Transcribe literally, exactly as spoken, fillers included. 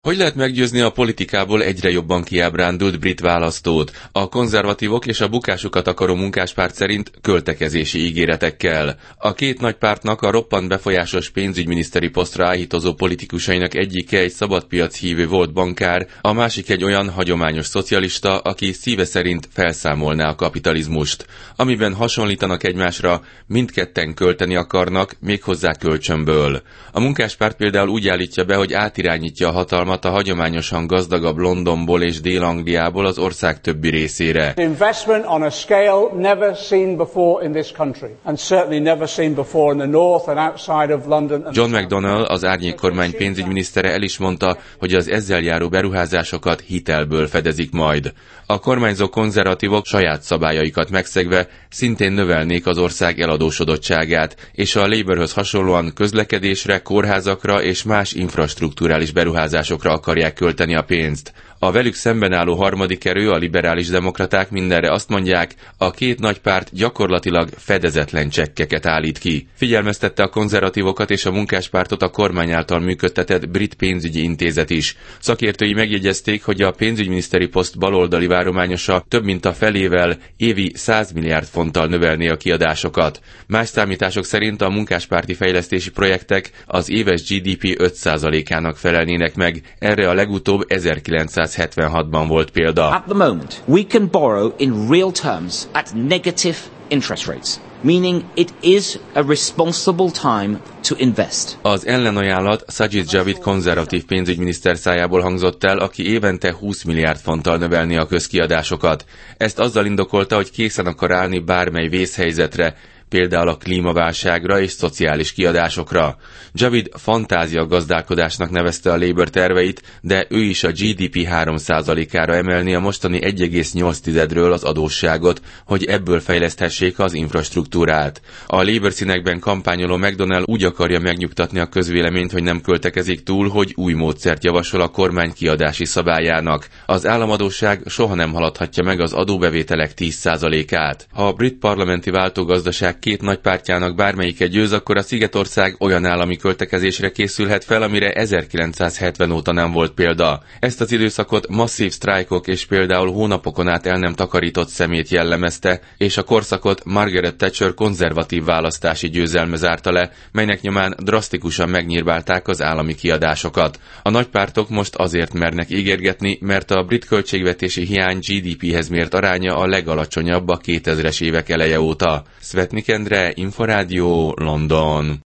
Hogy lehet meggyőzni a politikából egyre jobban kiábrándult brit választót? A konzervatívok és a bukásukat akaró munkáspárt szerint költekezési ígéretekkel. A két nagy pártnak a roppant befolyásos pénzügyminiszteri posztra áhítozó politikusainak egyike egy szabadpiac hívő volt bankár, a másik egy olyan hagyományos szocialista, aki szíve szerint felszámolná a kapitalizmust. Amiben hasonlítanak egymásra, mindketten költeni akarnak, méghozzá kölcsönből. A munkáspárt például úgy állítja be, hogy átirányítja a hatalmat a hagyományosan gazdagabb Londonból és Dél-Angliából az ország többi részére. Investment on a scale never seen before in this country and certainly never seen before in the north and outside of London. John McDonnell, az árnyékkormány pénzügyminisztere el is mondta, hogy az ezzel járó beruházásokat hitelből fedezik majd. A kormányzó konzervatívok saját szabályaikat megszegve szintén növelnék az ország eladósodottságát, és a Labourhöz hasonlóan közlekedésre, kórházakra és más infrastrukturális beruházásokra akarják költeni a pénzt. A velük szemben álló harmadik erő, a liberális demokraták mindenre azt mondják, a két nagy párt gyakorlatilag fedezetlen csekkeket állít ki. Figyelmeztette a konzervatívokat és a munkáspártot a kormány által működtetett brit pénzügyi intézet is. Szakértői megjegyezték, hogy a pénzügyminiszteri poszt baloldali várományosa több mint a felével évi száz milliárd fonttal növelné a kiadásokat. Más számítások szerint a munkáspárti fejlesztési projektek az éves gé dé pé öt százalékának felelnének meg, erre a legutóbb ezerkilencszázhetvenhatban volt példa. At the moment, we can borrow in real terms at negative interest rates, meaning it is a responsible time to invest. Az ellenajánlat Sajid Javid konzervatív pénzügyminiszter szájából hangzott el, aki évente húsz milliárd fonttal növelni a közkiadásokat. Ezt azzal indokolta, hogy készen akar állni bármely vészhelyzetre, például a klímaválságra és szociális kiadásokra. Javid fantázia gazdálkodásnak nevezte a Labour terveit, de ő is a gé dé pé három százalékára emelni a mostani egy egész nyolc tizedről az adósságot, hogy ebből fejleszthessék az infrastruktúrát. A Labour színekben kampányoló McDonnell úgy akarja megnyugtatni a közvéleményt, hogy nem költekezik túl, hogy új módszert javasol a kormány kiadási szabályának. Az államadósság soha nem haladhatja meg az adóbevételek tíz százalékát. Ha a brit parlamenti váltógazdaság két nagy pártjának bármelyike győz, akkor a Szigetország olyan állami költekezésre készülhet fel, amire ezerkilencszázhetven óta nem volt példa. Ezt az időszakot masszív sztrájkok és például hónapokon át el nem takarított szemét jellemezte, és a korszakot Margaret Thatcher konzervatív választási győzelme zárta le, melynek nyomán drasztikusan megnyírbálták az állami kiadásokat. A nagypártok most azért mernek ígérgetni, mert a brit költségvetési hiány gé dé péhez mért aránya a legalacsonyabb a kétezres évek eleje óta. Szvetnik Endre, Inforádió, London.